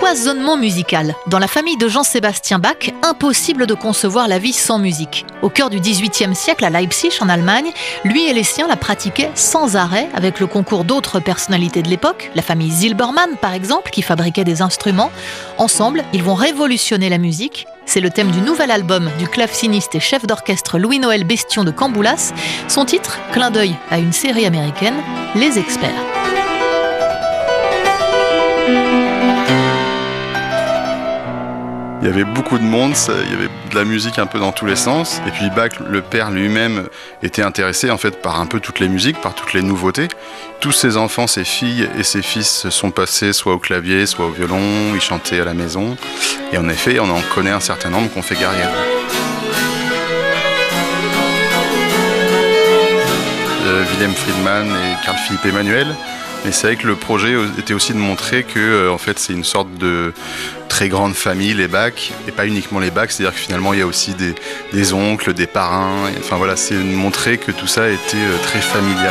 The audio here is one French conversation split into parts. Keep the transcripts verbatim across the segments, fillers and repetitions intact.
foisonnement musical. Dans la famille de Jean-Sébastien Bach, impossible de concevoir la vie sans musique. Au cœur du dix-huitième siècle, à Leipzig, en Allemagne, lui et les siens la pratiquaient sans arrêt, avec le concours d'autres personnalités de l'époque, la famille Silbermann par exemple, qui fabriquait des instruments. Ensemble, ils vont révolutionner la musique. C'est le thème du nouvel album du claveciniste et chef d'orchestre Louis-Noël Bestion de Camboulas. Son titre, clin d'œil à une série américaine, Les Experts. Il y avait beaucoup de monde, ça, il y avait de la musique un peu dans tous les sens. Et puis Bach, le père lui-même, était intéressé en fait par un peu toutes les musiques, par toutes les nouveautés. Tous ses enfants, ses filles et ses fils se sont passés soit au clavier, soit au violon, ils chantaient à la maison. Et en effet, on en connaît un certain nombre qui ont fait carrière. Euh, Wilhelm Friedman et Carl Philipp Emanuel. Mais c'est vrai que le projet était aussi de montrer que euh, en fait, c'est une sorte de très grande famille, les Bach, et pas uniquement les Bach, c'est-à-dire que finalement il y a aussi des, des oncles, des parrains, et, enfin voilà, c'est de montrer que tout ça était euh, très familial.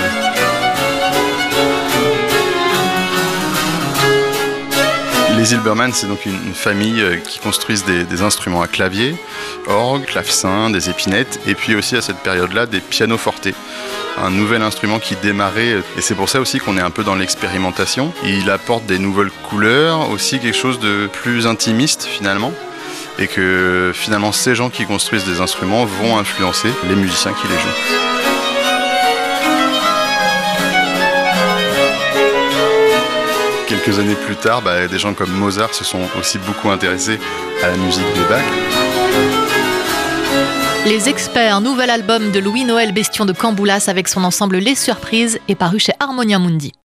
Les Silbermann, c'est donc une, une famille euh, qui construisent des, des instruments à clavier, orgue, clavecin, des épinettes, et puis aussi à cette période-là des pianos forte. Un nouvel instrument qui démarrait, et c'est pour ça aussi qu'on est un peu dans l'expérimentation. Il apporte des nouvelles couleurs, aussi quelque chose de plus intimiste finalement, et que finalement ces gens qui construisent des instruments vont influencer les musiciens qui les jouent. Quelques années plus tard, bah, des gens comme Mozart se sont aussi beaucoup intéressés à la musique de Bach. Les Experts, nouvel album de Louis-Noël Bestion de Camboulas avec son ensemble Les Surprises, est paru chez Harmonia Mundi.